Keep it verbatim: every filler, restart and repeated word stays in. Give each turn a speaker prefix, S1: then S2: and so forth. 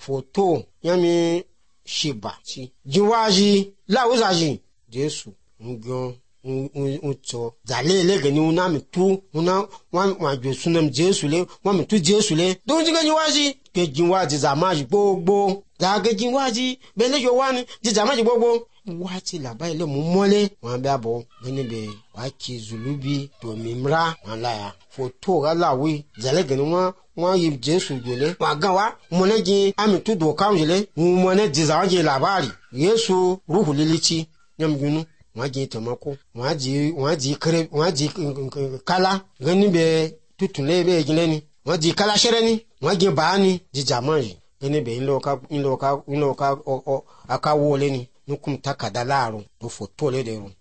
S1: foto yami shiba ci jiwaji la uzaji Jesu ngyo unto zalele gani una mitu una wan wa Jesu nam Jesu le wa mitu Jesu le don jiga jiwaji ke jiwaji zamaji gbogbo da ga jiwaji bele yo wani ji zamaji gbogbo wati la ba ile mu mole wan be abo gani be wa ki zulubi to mimra wan la ya foto ga lawi zale gani wa wa yi Jesu jole wa gan wa mo ne ji ami tu do kan jele mo ne ji zawaji labari Yesu ruhu lilici nyam gunu waji tamako waji waji kare waji kala gani be tutule be gileni waji kala shereni waji baani ji jamaji gani be inloka inloka inloka o o aka wole ni nukum takada laro to foto le de ro